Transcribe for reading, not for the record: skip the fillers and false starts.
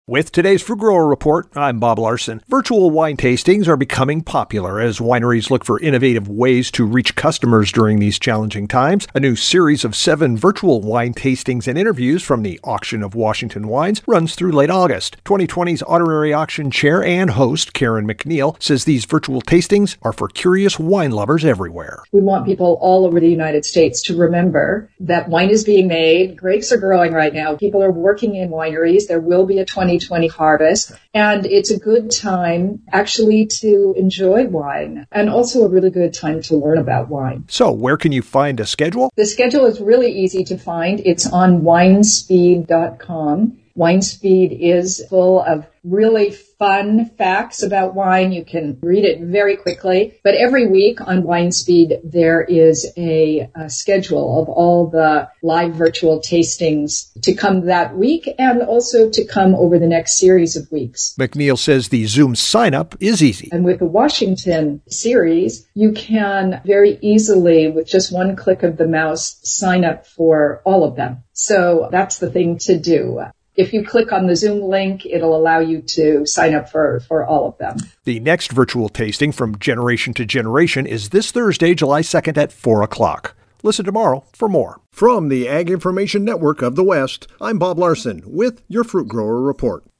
With today's Fruit Grower Report, I'm Bob Larson. Virtual wine tastings are becoming popular as wineries look for innovative ways to reach customers during these challenging times. A new series of 7 virtual wine tastings and interviews from the Auction of Washington Wines runs through late August. 2020's honorary auction chair and host, Karen McNeil, says these virtual tastings are for curious wine lovers everywhere. We want people all over the United States to remember that wine is being made, grapes are growing right now, people are working in wineries, there will be a 2020 harvest, and it's a good time actually to enjoy wine and also a really good time to learn about wine. So where can you find a schedule? The schedule is really easy to find. It's on winespeed.com. WineSpeed is full of really fun facts about wine. You can read it very quickly. But every week on WineSpeed, there is a schedule of all the live virtual tastings to come that week and also to come over the next series of weeks. McNeil says the Zoom sign-up is easy. And with the Washington series, you can very easily, with just one click of the mouse, sign up for all of them. So that's the thing to do. If you click on the Zoom link, it'll allow you to sign up for all of them. The next virtual tasting from Generation to Generation is this Thursday, July 2nd at 4 o'clock. Listen tomorrow for more. From the Ag Information Network of the West, I'm Bob Larson with your Fruit Grower Report.